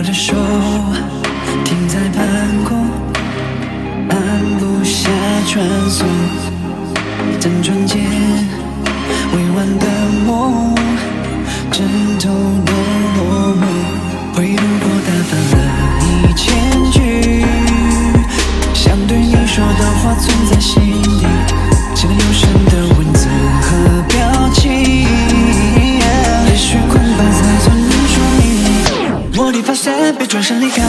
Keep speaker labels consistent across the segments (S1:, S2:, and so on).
S1: 的手停在半空，按不下传送，辗转间未完的梦，枕头都落寞，会如果打翻了1000句，想对你说的话存在心底，写了有声的文字和表情，也许空白才算能说明。我的发现被转身离开，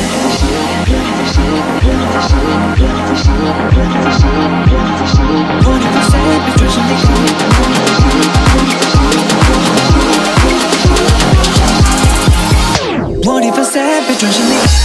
S1: 我的发现被转身离开，我的发现被转身离开。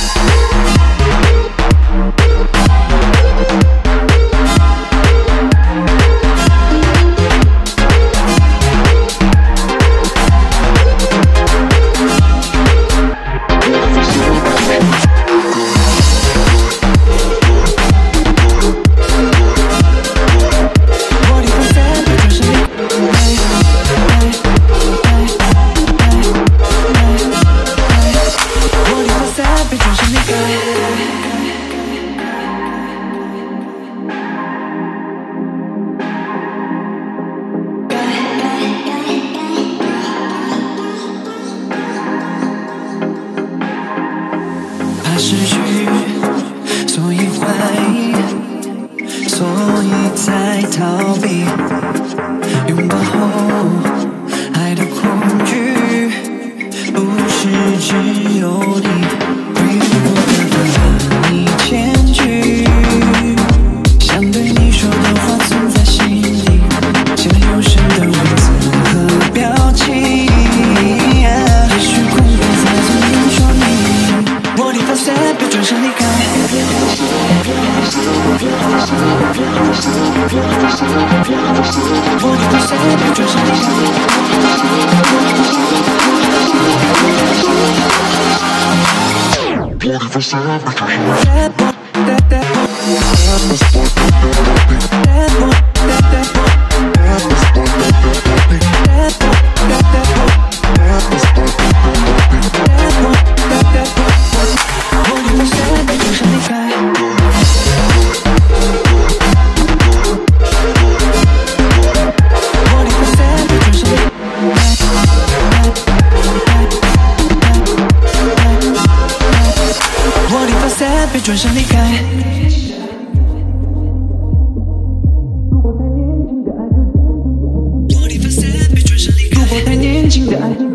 S1: 怕失去，所以怀疑，所以在逃避。拥抱后，爱的恐惧，不是只有你。回顾的1000句，想对你说的话存在心底，写了有声的文字和表情。也许空白才算能说明。我的发现被转身离开，我的发现被转身离开，我的发现被转身离开。被转身离开。如果太年轻的爱。